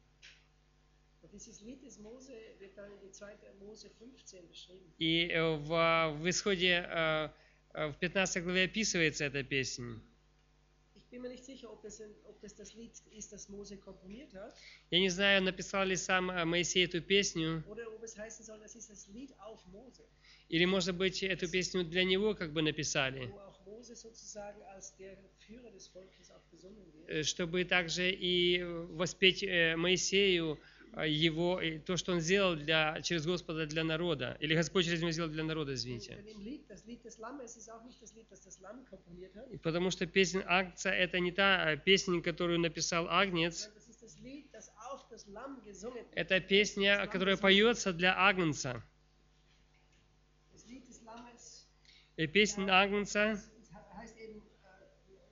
[SPEAKER 1] Und dieses Lied des Mose wird dann in zweiter Mose fünfzehn beschrieben.
[SPEAKER 2] И э, в, в исходе э, э, в пятнадцатой главе описывается эта песня.
[SPEAKER 1] Ich bin mir nicht sicher, ob das, ein, ob das das Lied ist, das Mose komponiert hat,
[SPEAKER 2] Я не знаю, написал ли сам э, Моисей эту песню,
[SPEAKER 1] oder ob es heißen soll, das ist das Lied auf Mose,
[SPEAKER 2] или, может быть, эту песню для него как бы написали,
[SPEAKER 1] wo auch Mose sozusagen als der Führer des Volkes auch gesungen wird.
[SPEAKER 2] э, чтобы также и воспеть э, Моисею э, его, э, то, что он сделал для, через Господа для народа, или Господь через него сделал для народа, извините.
[SPEAKER 1] Denn im Lied, das Lied des Lammes ist auch nicht das Lied, das das Lamm komponiert hat,
[SPEAKER 2] И Потому что песня Агнца – это не та э, песня, которую написал Агнец,
[SPEAKER 1] sondern das ist das Lied, das auf das Lamm gesungen wird.
[SPEAKER 2] это песня, которая поется для Агнца.
[SPEAKER 1] Das Lied des Lammes
[SPEAKER 2] И песня Агнца,
[SPEAKER 1] es heißt eben, äh,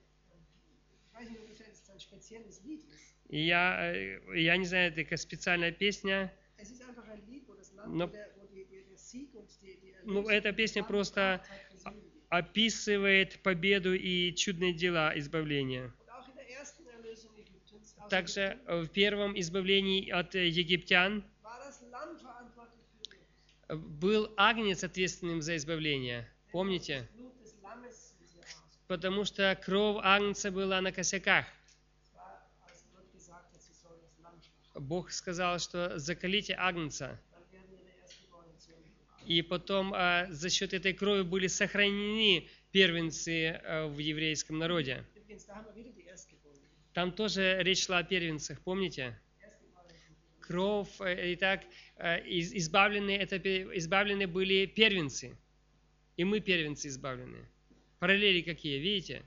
[SPEAKER 1] ich weiß nicht, ob das jetzt ein spezielles Lied ist.
[SPEAKER 2] и я, э, я не знаю, это какая специальная песня,
[SPEAKER 1] Es ist einfach ein Lied, wo das Lamm,
[SPEAKER 2] Но-
[SPEAKER 1] wo der, wo die, die, der Sieg und die, die
[SPEAKER 2] ну,
[SPEAKER 1] Erlösung
[SPEAKER 2] эта
[SPEAKER 1] des
[SPEAKER 2] песня
[SPEAKER 1] Lammes
[SPEAKER 2] просто
[SPEAKER 1] Kraft hat versöhnt.
[SPEAKER 2] описывает победу и чудные дела избавления.
[SPEAKER 1] Und auch in der ersten Erlösung Ägyptens aus
[SPEAKER 2] Также
[SPEAKER 1] Ägypten
[SPEAKER 2] в первом избавлении от э, египтян
[SPEAKER 1] war das Lamm verantwortlich für die-
[SPEAKER 2] э, был Агнец ответственным за избавление. Помните?
[SPEAKER 1] das Blut des Lammes wie sie aus.
[SPEAKER 2] Потому что кровь Агнца была на косяках.
[SPEAKER 1] Es war, als Gott gesagt hat, sie sollen das Lamm schlachten.
[SPEAKER 2] Бог сказал, что заколите Агнца.
[SPEAKER 1] Dann werden ihre erstgeborenen Söhne bewahrt.
[SPEAKER 2] И потом э, за счет этой крови были сохранены первенцы э, в еврейском народе.
[SPEAKER 1] Übrigens, da haben wir wieder die Erstgeborenen.
[SPEAKER 2] Там тоже речь шла о первенцах, помните?
[SPEAKER 1] Erstgeborenen sind die
[SPEAKER 2] Кровь, э, итак, э, из- избавлены, это, пе- избавлены были первенцы. И мы первенцы избавлены. Параллели какие, видите?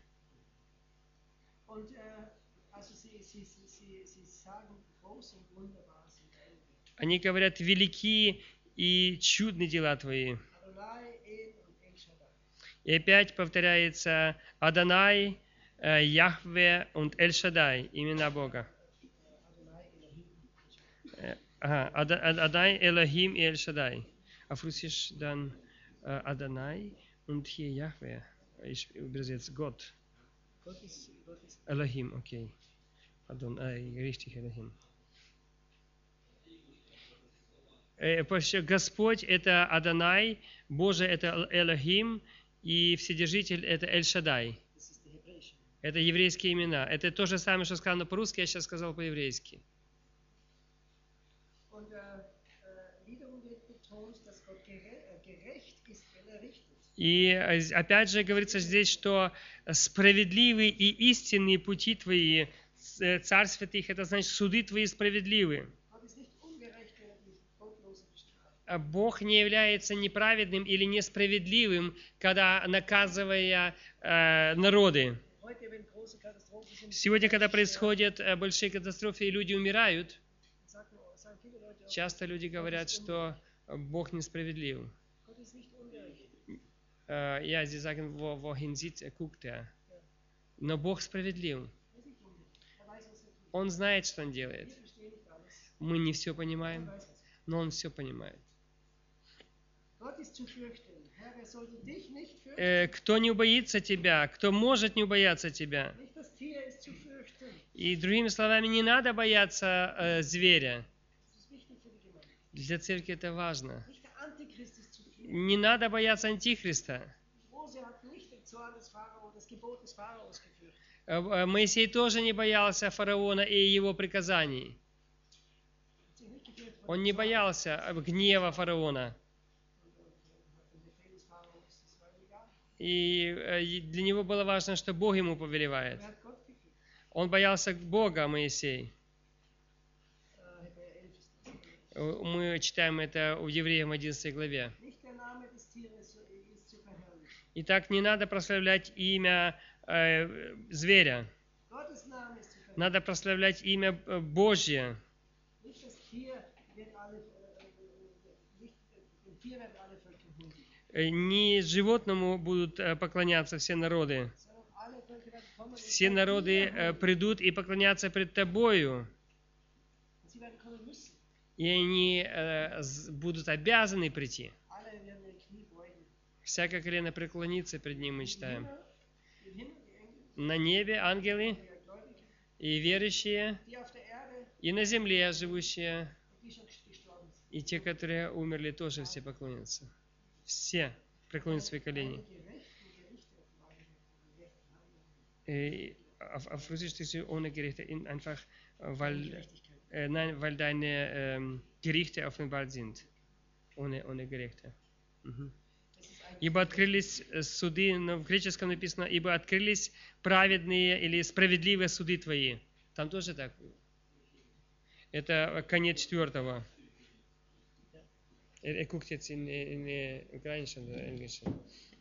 [SPEAKER 1] Und äh, also sie, sie, sie, sie, sie sagen, groß und wunderbar sind deine Werke.
[SPEAKER 2] Они говорят, велики и чудны дела Твои.
[SPEAKER 1] Adonai, El und El Shaddai.
[SPEAKER 2] И опять повторяется Адонай, э, Яхве и Эль-Шадай, имена Бога.
[SPEAKER 1] Adonai, Elohim.
[SPEAKER 2] Э, Ага, Ада- Ад- Адонай, Элохим и Эль-Шадай. Auf Russisch dann äh, Adonai und hier Yahweh. Ich übersetze Gott.
[SPEAKER 1] Gott ist, Gott ist
[SPEAKER 2] Elohim, okay. Adonai, richtig, Elohim. Э, пощ- Господь – это Адонай, Боже – это Элохим, и Вседержитель – это Эль-Шадай.
[SPEAKER 1] das ist die hebräische.
[SPEAKER 2] Это еврейские имена. Это то же самое, что сказано по-русски, я сейчас сказал по-еврейски.
[SPEAKER 1] Und äh, äh, wiederum wird betont, dass Gott gere äh, gerecht ist, wenn er richtet.
[SPEAKER 2] И э, опять же говорится здесь, что справедливы и истинные пути Твои, э, Царь Святых, это значит, суды Твои справедливы.
[SPEAKER 1] Gott ist nicht ungerecht, wenn er die Gottlosen bestraft.
[SPEAKER 2] А Бог не является неправедным или несправедливым, когда наказывая э, народы.
[SPEAKER 1] Heute, wenn große Katastrophen sind,
[SPEAKER 2] Сегодня, когда происходят э, большие катастрофы и люди умирают,
[SPEAKER 1] sagen, sagen viele Leute auch,
[SPEAKER 2] часто люди говорят, что Бог несправедлив.
[SPEAKER 1] Gott ist nicht ungerecht.
[SPEAKER 2] Äh, ja, sie sagen, wo, wohin sieht, er, guckt er. Но Бог справедлив.
[SPEAKER 1] Er ist nicht ungerecht. Er weiß, was er tut.
[SPEAKER 2] Он знает, что Он делает.
[SPEAKER 1] Wir verstehen nicht alles.
[SPEAKER 2] Мы не все
[SPEAKER 1] Er
[SPEAKER 2] понимаем,
[SPEAKER 1] weiß, was er tut.
[SPEAKER 2] но Он все понимает.
[SPEAKER 1] Gott ist zu fürchten. Herr, wer sollte dich nicht fürchten?
[SPEAKER 2] Э, кто не убоится Тебя, кто может не убояться Тебя.
[SPEAKER 1] Nicht das Tier ist zu fürchten.
[SPEAKER 2] И другими словами, не надо бояться э, зверя.
[SPEAKER 1] Das ist wichtig für die Gemeinde.
[SPEAKER 2] Для церкви это важно.
[SPEAKER 1] Nicht der Antichrist ist zu fürchten.
[SPEAKER 2] Не надо бояться Антихриста.
[SPEAKER 1] Mose hat nicht den Zorn des Pharao, das Gebot des Pharaos gefürchtet.
[SPEAKER 2] Э, э, Моисей тоже не боялся фараона и его приказаний.
[SPEAKER 1] Hat sich nicht gefürchtet vor
[SPEAKER 2] Он
[SPEAKER 1] dem
[SPEAKER 2] не
[SPEAKER 1] Zorn
[SPEAKER 2] боялся э, гнева фараона.
[SPEAKER 1] und, und, und hat den Befehl des Pharaos, das war ihm egal.
[SPEAKER 2] И э, и для него было важно, что Бог ему повелевает.
[SPEAKER 1] Er hat Gott gefürchtet.
[SPEAKER 2] Он боялся Бога, Моисей.
[SPEAKER 1] Äh, Hebräer elf ist das.
[SPEAKER 2] Э, Мы читаем это у Евреям в одиннадцатой главе.
[SPEAKER 1] Nicht der Name des Tieres ist zu verherrlichen.
[SPEAKER 2] Итак, не надо прославлять имя э, зверя.
[SPEAKER 1] Gottes Name ist zu verherrlichen.
[SPEAKER 2] Надо прославлять имя э, Божье.
[SPEAKER 1] Nicht das Tier wird alle, äh, nicht, dem Tier werden alle Völker huldigen,
[SPEAKER 2] Э, Не животному будут э, поклоняться все народы.
[SPEAKER 1] sondern alle Völker werden kommen und
[SPEAKER 2] Все
[SPEAKER 1] vor
[SPEAKER 2] народы
[SPEAKER 1] dir
[SPEAKER 2] э,
[SPEAKER 1] huldigen.
[SPEAKER 2] придут и поклонятся пред тобою.
[SPEAKER 1] Und sie werden kommen müssen.
[SPEAKER 2] И они э, з- будут обязаны прийти.
[SPEAKER 1] Alle werden ihr Knie beugen.
[SPEAKER 2] Всякое колено преклонится пред ним, мы читаем.
[SPEAKER 1] Im Himmel die Engel,
[SPEAKER 2] На небе ангелы
[SPEAKER 1] die Gläubigen,
[SPEAKER 2] и верующие,
[SPEAKER 1] die auf der Erde
[SPEAKER 2] и на земле живущие,
[SPEAKER 1] und die schon gestorben sind.
[SPEAKER 2] и те, которые умерли, тоже все поклонятся. Все преклонят свои колени.
[SPEAKER 1] Alle gerecht und Gerichte offenbaren werden. Recht haben.
[SPEAKER 2] Äh, Auf, auf Russisch ist es ohne Gerichte, in- einfach äh, weil,
[SPEAKER 1] Gerechtigkeit.
[SPEAKER 2] äh, nein, weil deine ähm, Gerichte offenbart sind. Ohne, ohne Gerichte. Мгм.
[SPEAKER 1] Das ist eigentlich
[SPEAKER 2] Ибо открылись э, суды, но в греческом написано, ибо открылись праведные или справедливые суды твои. Там тоже так. Это конец четвертого. Ich gucke jetzt in, in, in ukrainischen oder englischen.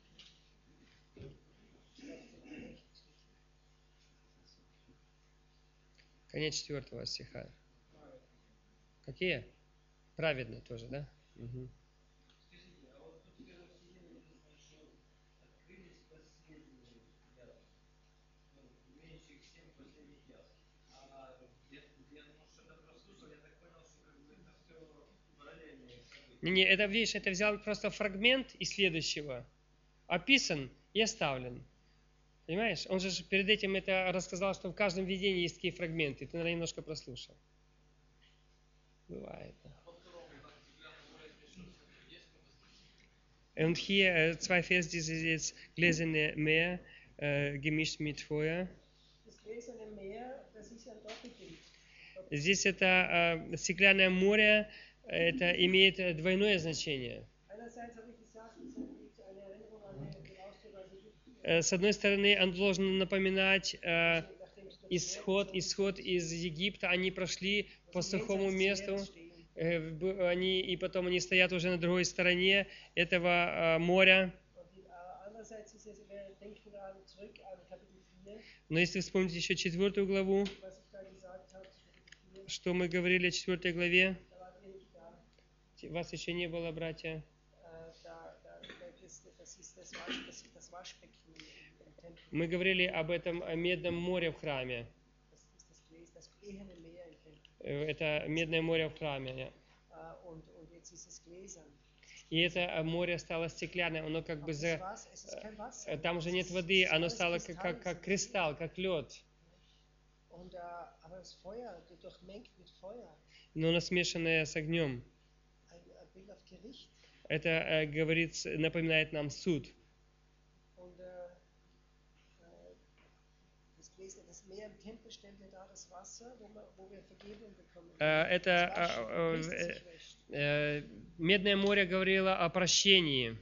[SPEAKER 2] Конец четвертого стиха. Какие? Праведные тоже, да? Мгм.
[SPEAKER 4] Скажите, а вот тут в первом стихе написано, что открылись последние дела. Ну, меньше всем последних дел. А я, я ну, что-то прослушал, я так понял, что как бы это все параллельные события.
[SPEAKER 2] Не-не, это, видишь, это взял просто фрагмент из следующего. Описан и оставлен. Понимаешь? Он же ж перед этим это рассказал, что в каждом видении есть такие фрагменты. Ты, наверное, немножко прослушал. Бывает, да. Und hier äh, zwei Vers, die Sie jetzt gläserne Meer äh, gemischt mit Feuer.
[SPEAKER 1] Das gläserne Meer, das ist ja ein Doppelbild.
[SPEAKER 2] Здесь это äh, стеклянное море, это имеет э, двойное значение.
[SPEAKER 1] Einerseits habe ich gesagt, es ist eine Erinnerung an den Auszug aus Ägypten,
[SPEAKER 2] Э, С одной стороны, он должен напоминать э,
[SPEAKER 1] nachdem sie durch
[SPEAKER 2] исход, исход из Египта. Они прошли по сухому месту, э, б- они, и потом они стоят уже на другой стороне этого э, моря.
[SPEAKER 1] Und die, äh, andererseits ist es, wir denken daran zurück an Kapitel vier,
[SPEAKER 2] Но если вспомните еще четвертую главу,
[SPEAKER 1] was ich da gesagt habe, zu Kapitel vier,
[SPEAKER 2] что мы говорили о четвертой главе,
[SPEAKER 1] da wart ihr nicht da.
[SPEAKER 2] вас еще не было, братья.
[SPEAKER 1] Äh, da, da, das, das ist das, Wasch, das, das Waschbecken im, im Tempel.
[SPEAKER 2] Мы говорили об этом о медном море в храме.
[SPEAKER 1] Das ist das Gläs, das eherne Meer im Tempel.
[SPEAKER 2] Э, Это медное море в храме. ja.
[SPEAKER 1] Äh, und, und jetzt ist es gläsern.
[SPEAKER 2] И это э, море стало стеклянное, оно как
[SPEAKER 1] Aber
[SPEAKER 2] бы
[SPEAKER 1] das
[SPEAKER 2] за...
[SPEAKER 1] Wasser, es ist kein Wasser.
[SPEAKER 2] э, Там уже
[SPEAKER 1] Es
[SPEAKER 2] нет
[SPEAKER 1] ist-
[SPEAKER 2] воды,
[SPEAKER 1] es ist
[SPEAKER 2] оно
[SPEAKER 1] alles
[SPEAKER 2] стало как, как, как
[SPEAKER 1] Kristall.
[SPEAKER 2] кристалл, как лед.
[SPEAKER 1] Und, äh, aber das Feuer, durchmengt mit Feuer,
[SPEAKER 2] Но оно смешанное с огнем.
[SPEAKER 1] ein, ein Bild auf Gericht.
[SPEAKER 2] Это э, говорит, с- напоминает нам суд.
[SPEAKER 1] Und äh, äh, das, Gläser, das Meer im Tempel stellt ja dar das Wasser, wo, man, wo wir Vergebung bekommen.
[SPEAKER 2] Äh, это,
[SPEAKER 1] Das Waschen,
[SPEAKER 2] äh,
[SPEAKER 1] Christus
[SPEAKER 2] äh,
[SPEAKER 1] sich wäscht.
[SPEAKER 2] Э, Медное море говорило о прощении.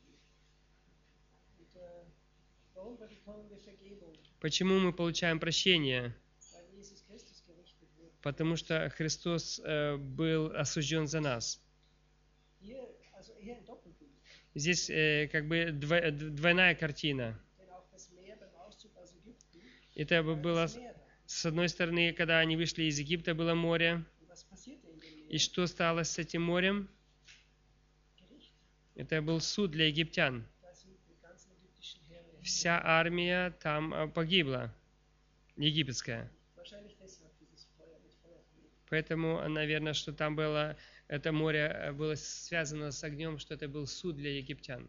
[SPEAKER 1] Und äh, warum bekommen wir Vergebung?
[SPEAKER 2] Почему мы получаем прощение?
[SPEAKER 1] Weil Jesus Christus gerichtet wurde.
[SPEAKER 2] Потому что Христос э, был осужден за нас.
[SPEAKER 1] Hier, also hier ein Doppelbild.
[SPEAKER 2] Здесь э, как бы дво- двойная картина.
[SPEAKER 1] Denn auch das Meer beim Auszug aus Ägypten,
[SPEAKER 2] Это бы
[SPEAKER 1] war
[SPEAKER 2] было,
[SPEAKER 1] das Meer da.
[SPEAKER 2] с одной стороны, когда они вышли из Египта, было море.
[SPEAKER 1] Und was passierte in dem Meer?
[SPEAKER 2] И что стало с этим морем?
[SPEAKER 1] Gericht.
[SPEAKER 2] Это был суд для египтян.
[SPEAKER 1] Da sind die ganzen ägyptischen Heere.
[SPEAKER 2] Вся армия там э, погибла, египетская.
[SPEAKER 1] Wahrscheinlich deshalb dieses Feuer mit Feuer verlegt.
[SPEAKER 2] Поэтому, наверное, что там было, это море э, было связано с огнем, что это был суд для египтян.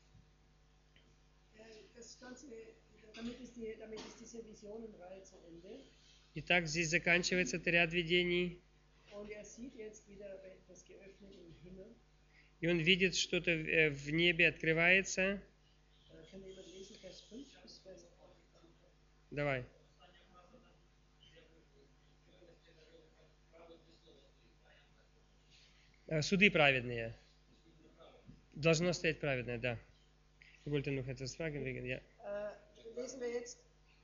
[SPEAKER 1] Äh, Das Ganze, damit ist, die, damit ist diese Visionenreihe zu Ende.
[SPEAKER 2] Итак, здесь заканчивается этот ряд видений,
[SPEAKER 1] Und er sieht jetzt wieder etwas geöffnet im Himmel.
[SPEAKER 2] и он видит, что-то э, в небе открывается.
[SPEAKER 1] Äh, Kann jemand lesen, Vers fünf bis Vers acht?
[SPEAKER 2] Давай. Э, Суды праведные. Должно стоять праведное, да. Ich wollte noch etwas fragen wegen, ja.
[SPEAKER 1] Äh, lesen wir jetzt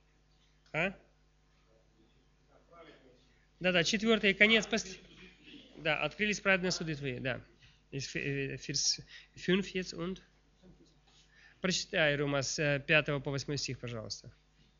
[SPEAKER 2] А? Да-да, четвертый, конец, пос- Да, открылись праведные суды твои, да. Из Фирс фünf jetzt und? Прочитай, Рома, с пятого по восьмой стих, пожалуйста.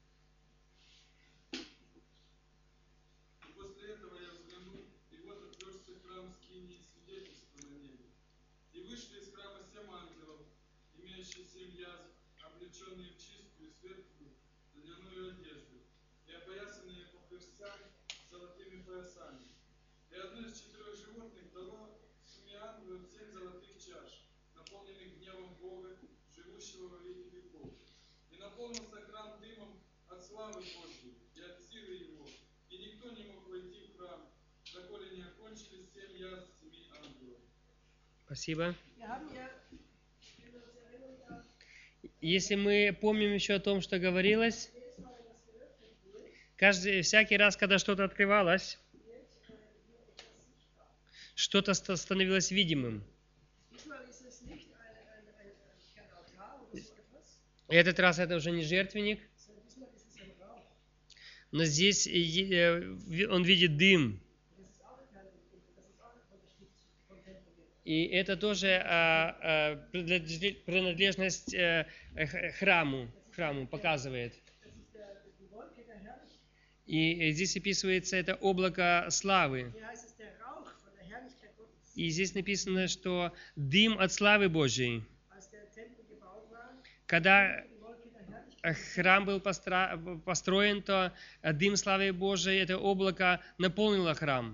[SPEAKER 3] И после этого я взглянул, и вот отверзся храм скинии свидетельства на небе. И вышли из храма семь ангелов, имеющие семь язв, облеченные в чистую, светлую, льняную одежду, и опоясанные по поясам золотыми поясами. И одно из четырех животных дало семи ангелам семь золотых чаш, наполненных гневом Бога, живущего во веки веков. И наполнился храм дымом от славы Божьей и от силы его, и никто не мог войти в храм, доколе не окончились семь язв семи ангелов.
[SPEAKER 2] Спасибо.
[SPEAKER 1] Wir haben ja, wenn wir uns erinnern, ja,
[SPEAKER 2] Если мы помним еще о том, что говорилось,
[SPEAKER 1] jedes Mal, wenn das geöffnet wird,
[SPEAKER 2] каждый, всякий раз, когда что-то открывалось,
[SPEAKER 1] wird äh, hier etwas sichtbar.
[SPEAKER 2] что-то ста- становилось видимым.
[SPEAKER 1] Diesmal ist es nicht ein, ein, ein, kein Altar oder so etwas,
[SPEAKER 2] И этот раз это уже не жертвенник,
[SPEAKER 1] sondern diesmal ist es ein Rauch.
[SPEAKER 2] но здесь э, э, ви- он видит дым.
[SPEAKER 1] Das ist auch kein Tempel, das ist auch von der Stift, vom Tempel her.
[SPEAKER 2] И это тоже а, а, принадлежи- принадлежность э, х- храму, храму показывает.
[SPEAKER 1] Das ist der, die Wolke der Herrlichkeit.
[SPEAKER 2] И здесь описывается это облако славы.
[SPEAKER 1] Hier heißt es der Rauch von der Herrlichkeit Gottes.
[SPEAKER 2] И здесь написано, что дым от славы Божьей.
[SPEAKER 1] Als der Tempel gebaut war,
[SPEAKER 2] Когда
[SPEAKER 1] die Wolke der Herrlichkeit.
[SPEAKER 2] э, храм был постра- построен, то э, дым славы Божией, это облако наполнило храм.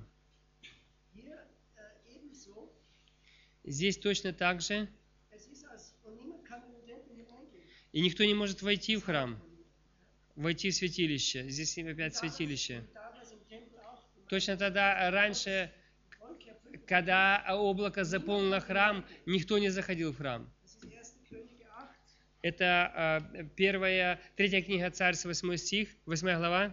[SPEAKER 1] Hier äh, ebenso.
[SPEAKER 2] Здесь точно так же.
[SPEAKER 1] Es ist als, und niemand kann in den Tempel hineingehen.
[SPEAKER 2] И никто не может войти в hram, войти в святилище. Здесь опять святилище.
[SPEAKER 1] Und damals im Tempel auch. Und
[SPEAKER 2] Точно тогда, раньше,
[SPEAKER 1] die Wolke erfüllt.
[SPEAKER 2] когда облако заполнило храм, никто не заходил в храм.
[SPEAKER 1] Das ist erste Könige acht.
[SPEAKER 2] Это а, первая, третья книга Царств, восьмой стих, восьмая глава.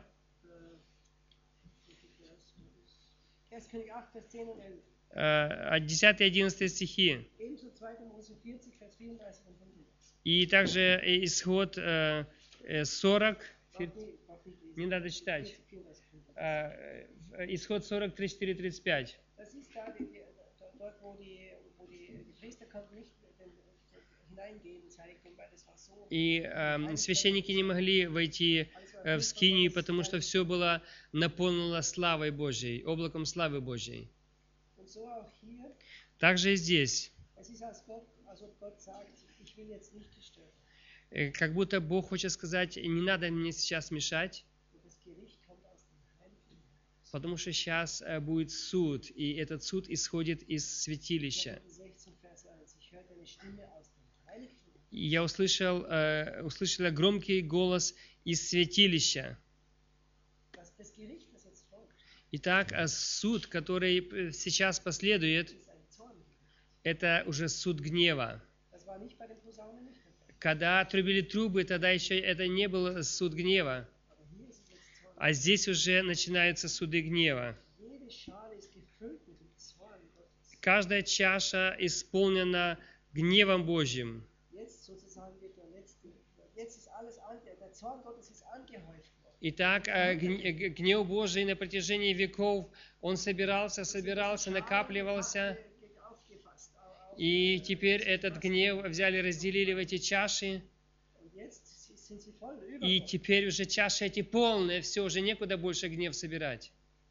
[SPEAKER 1] erste König acht, Vers zehn und elf.
[SPEAKER 2] а, десятый и одиннадцатый стихи.
[SPEAKER 1] Ebenso zweite Mose vierzig, Vers vierunddreißig und fünfunddreißig.
[SPEAKER 2] И также исход äh, äh, сорок.
[SPEAKER 1] Braucht nie- braucht nicht lesen.
[SPEAKER 2] Не надо читать.
[SPEAKER 1] vierzig, vierunddreißig, fünfunddreißig.
[SPEAKER 2] Äh, äh, исход сорок, тридцать четыре, тридцать пять.
[SPEAKER 1] Das ist da, die, die, dort, wo die, wo die, die Priester konnten nicht den, hineingehen, zeigen, weil das war so.
[SPEAKER 2] И э, священники не могли войти э, в скинию, потому что все было наполнено славой Божьей, облаком славы Божьей.
[SPEAKER 1] Und so auch hier.
[SPEAKER 2] Также и здесь.
[SPEAKER 1] Es ist, als, Gott, als ob Gott sagt, ich will jetzt nicht stören.
[SPEAKER 2] Э, Как будто Бог хочет сказать, не надо мне сейчас мешать,
[SPEAKER 1] Und das Gericht kommt aus dem Heiligen.
[SPEAKER 2] потому что сейчас э, будет суд, и этот суд исходит из святилища.
[SPEAKER 1] Kapitel sechzehn, Vers eins. Ich hörte eine Stimme aus dem Heiligtum.
[SPEAKER 2] И я услышал, э, услышала громкий голос из святилища.
[SPEAKER 1] Das, das Gericht, das jetzt folgt,
[SPEAKER 2] Итак, а суд, который э, сейчас последует,
[SPEAKER 1] ist ein Zorngericht.
[SPEAKER 2] это уже суд гнева.
[SPEAKER 1] Das war nicht bei den Posaunen nicht der Fall.
[SPEAKER 2] Когда трубили трубы, тогда еще это не был суд гнева.
[SPEAKER 1] Aber hier ist es jetzt Zorn.
[SPEAKER 2] А здесь уже начинаются суды гнева.
[SPEAKER 1] Jede Schale ist gefüllt mit dem Zorn Gottes.
[SPEAKER 2] Каждая чаша исполнена гневом Божьим.
[SPEAKER 1] Jetzt sozusagen wird der letzte, jetzt ist alles an, der, der Zorn Gottes ist angehäuft worden.
[SPEAKER 2] Итак, э, гн- э, гнев Божий на протяжении веков, он собирался, собирался, накапливался.
[SPEAKER 1] Ge- aufgefasst, au- au-
[SPEAKER 2] И теперь этот гнев взяли, разделили в эти чаши.
[SPEAKER 1] Und jetzt sind sie voll
[SPEAKER 2] И
[SPEAKER 1] über.
[SPEAKER 2] теперь уже чаши эти полные, все, уже некуда больше гнев собирать.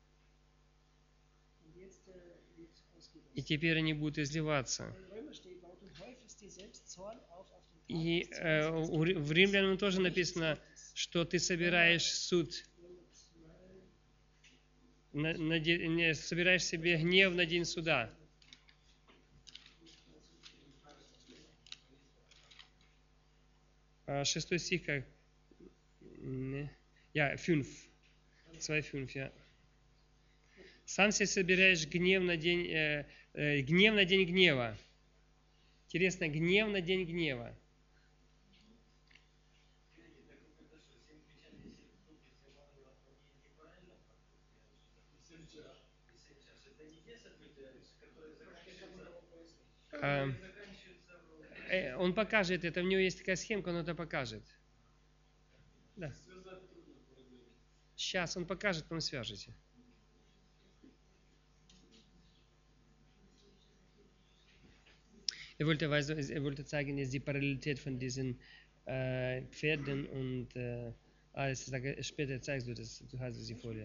[SPEAKER 1] Und jetzt äh, wird ausgegossen.
[SPEAKER 2] И теперь они будут изливаться.
[SPEAKER 1] In Römer steht, weil du häufest dir selbst Zorn auf auf den Tag
[SPEAKER 2] И
[SPEAKER 1] des
[SPEAKER 2] э,
[SPEAKER 1] Zornes des
[SPEAKER 2] у Ри- в Римлянам тоже написано, что ты собираешь суд,
[SPEAKER 1] Römer zwei,
[SPEAKER 2] на- на де- не, собираешь себе гнев на день суда. А, Шестой стих как? Не. Я, фюнф. Zwei fünf, ja. Сам себе собираешь гнев на день, э, э, гнев на день гнева. Интересно, гнев на день гнева. А, э, он покажет это, у него есть такая схемка, он это покажет. Да. Сейчас он покажет, потом свяжете. Er wollte, weisen- er wollte zeigen jetzt die Parallelität von diesen äh, Pferden und äh, ah, ich sage, später zeigst du das, du hast sie vor dir.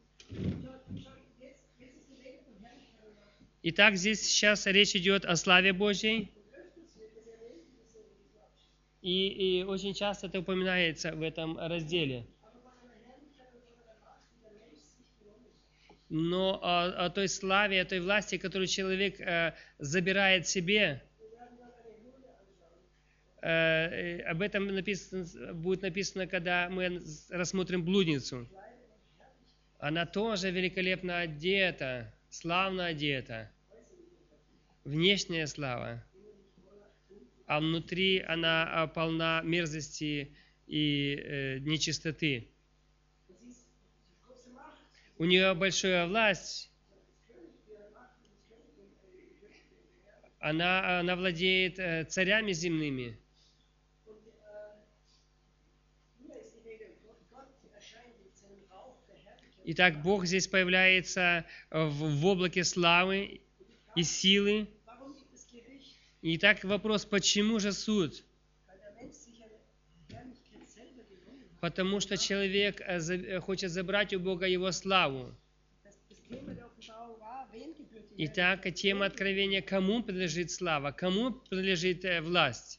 [SPEAKER 2] Итак, здесь сейчас речь идет о славе Божьей. И, и очень часто это упоминается в этом разделе. Но о, о той славе, о той власти, которую человек э, забирает себе, э, об этом написано, будет написано, когда мы рассмотрим блудницу. Она тоже великолепно одета, славно одета. Внешняя слава. А внутри она полна мерзости и э, нечистоты. У нее большая власть. Она, она владеет э, царями земными. Итак, Бог здесь появляется в, в облаке славы и силы. Итак, вопрос, почему же суд? Потому что человек хочет забрать у Бога его славу. Итак, тема откровения, кому принадлежит слава, кому принадлежит власть?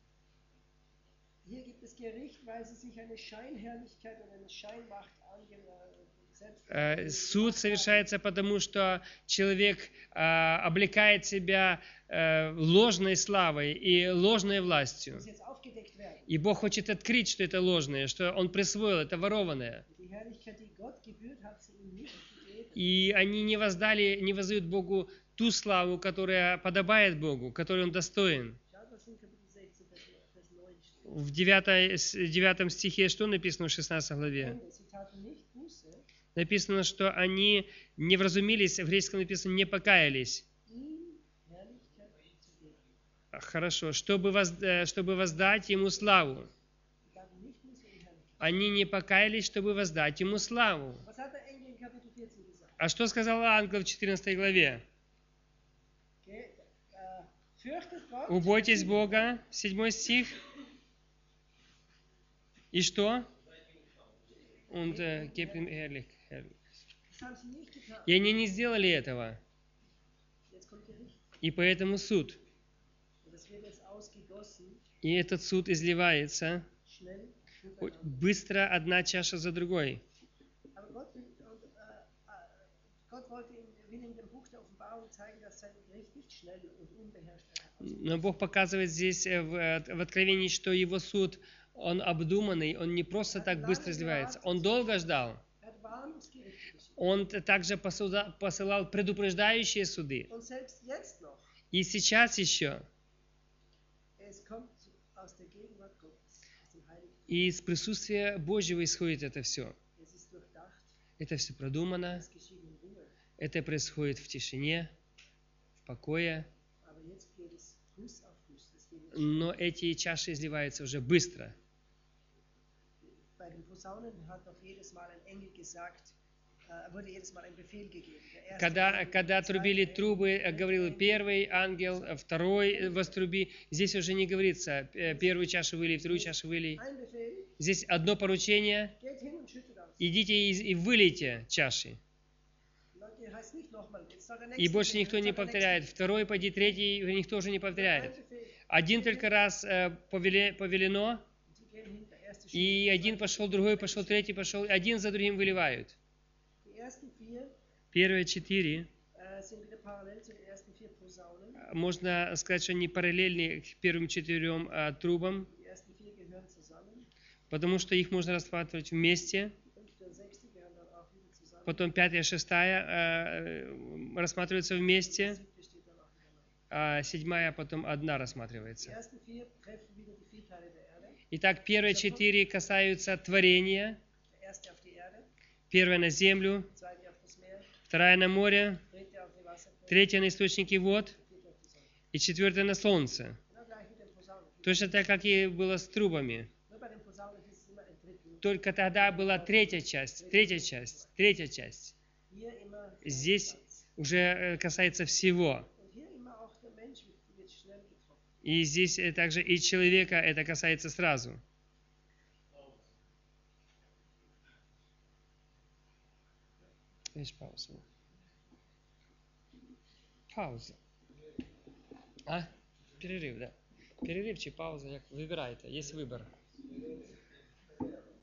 [SPEAKER 2] Суд совершается потому, что человек а, облекает себя а, ложной славой и ложной властью. И Бог хочет открыть, что это ложное, что Он присвоил, это ворованное. И они не воздали, не воздают Богу ту славу, которая подобает Богу, которой Он достоин. В девятом стихе что написано в шестнадцатой главе? Написано, что они не вразумились, в греческом написано, не покаялись. Хорошо, чтобы, возда, чтобы воздать Ему славу. Они не покаялись, чтобы воздать Ему славу. А что сказал ангел в четырнадцатой главе? Убойтесь Бога, седьмой стих. И что? Und äh, gebt ihm ehrlich. И они не сделали этого. И поэтому суд. И этот суд изливается быстро, одна чаша за другой. Но Бог показывает здесь в, в Откровении, что Его суд, он обдуманный, он не просто так быстро изливается. Он долго ждал. Он также посылал предупреждающие суды. И сейчас еще. И из присутствия Божьего исходит это все. Это все продумано. Это происходит в тишине, в покое. Но эти чаши изливаются уже быстро. Когда, когда трубили трубы, говорил первый ангел, второй воструби. Здесь уже не говорится, первую чашу вылей, вторую чашу вылей. Здесь одно поручение. Идите и, и вылейте чаши. И больше никто не повторяет. Второй, пойди, третий, никто уже не повторяет. Один только раз повелено, и один пошел, другой пошел, третий пошел, один за другим выливают. Первые четыре, можно сказать, что они параллельны к первым четырем а, трубам, потому что их можно рассматривать вместе. Потом пятая, шестая а, рассматриваются вместе, а седьмая потом одна рассматривается. Итак, первые четыре касаются творения. Первая на землю, вторая на море, третья на источники вод и четвертая на солнце. Точно так, как и было с трубами. Только тогда была третья часть, третья часть, третья часть. Здесь уже касается всего. И здесь э, также и человека это касается сразу. Есть пауза. Пауза. А? Перерыв, да. Перерыв чи пауза, як вибирайте, є вибір.